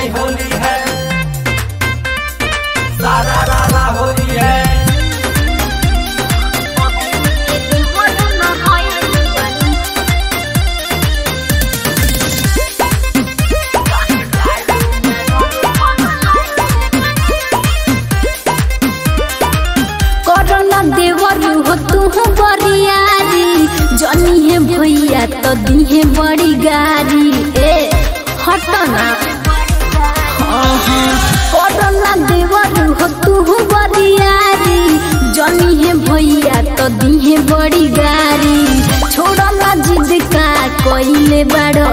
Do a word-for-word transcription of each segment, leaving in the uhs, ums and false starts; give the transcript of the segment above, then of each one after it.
भाई होली है, सारा रारा होली है। हो तू बरियारी जनी है भैया तो दी है बड़ी गारी ए हटना कोरोना देवर हो तू बरियारी जनी है भैया तो दी है बड़ी गारी छोड़ो ना जिद का कोइले बड़ो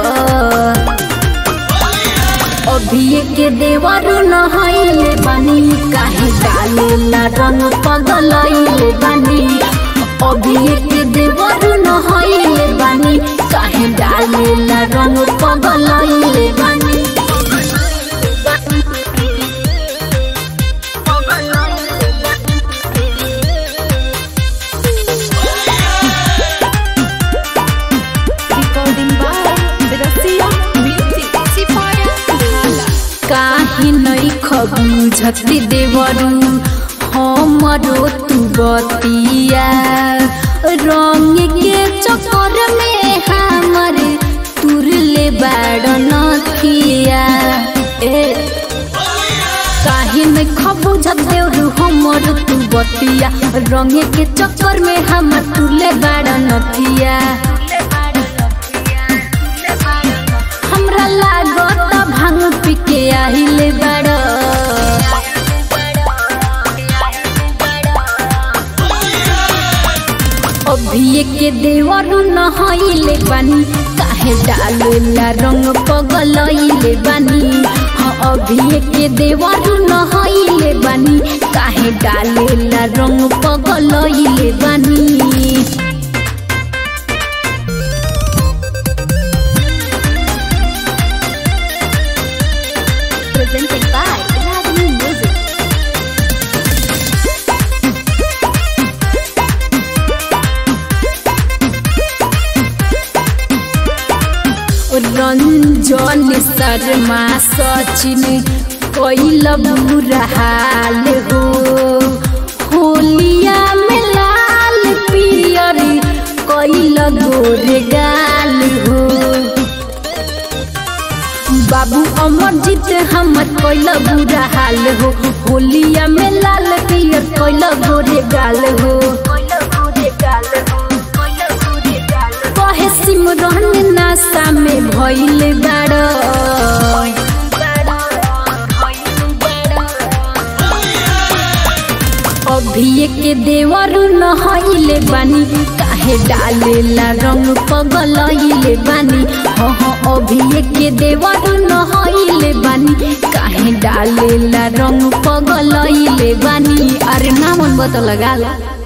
अभी के देवर नहैले बानी काहे डालेला रंग पगलैले बानी अभी के देवर नहैले बानी काहे डालेला रंग पगलैले बानी काहे नहीं खबुझती देवरू हमरो तू बतिया रंग के चक्कर में हमर तुरले बाड़ नथिया ए काहे नहीं खबुझत देवरू हमरो तू बतिया रंग के चक्कर में हमर तुरले बाड़ नथिया हमरा लागत भांग पी के आहिले बड़ अभी के देवर नहैले बानी काहे डालेला रंग पगलैले बानी हाँ अभी के देवर नहैले बानी काहे डालेला रंग पगलैले बानी presented by Ragini Music. Ranjan Sharma Sachin कोइल बुरा हाल हो होलिया में लाल पियर कोइल गोरे गाल हो बाबू अमरजीत हमर कोइल बुरा हाल हो होलिया में लाल पियर कोइल गोरे गाल हो कहे सिमरन नासा में भइल बाड़ अभी के देवर नहैले बानी काहे डालेला रंग पगलैले बानी हाँ अभी के देवर नहैले बानी काहे डालेला रंग पगलैले बानी अरे नामन बता लगा ला।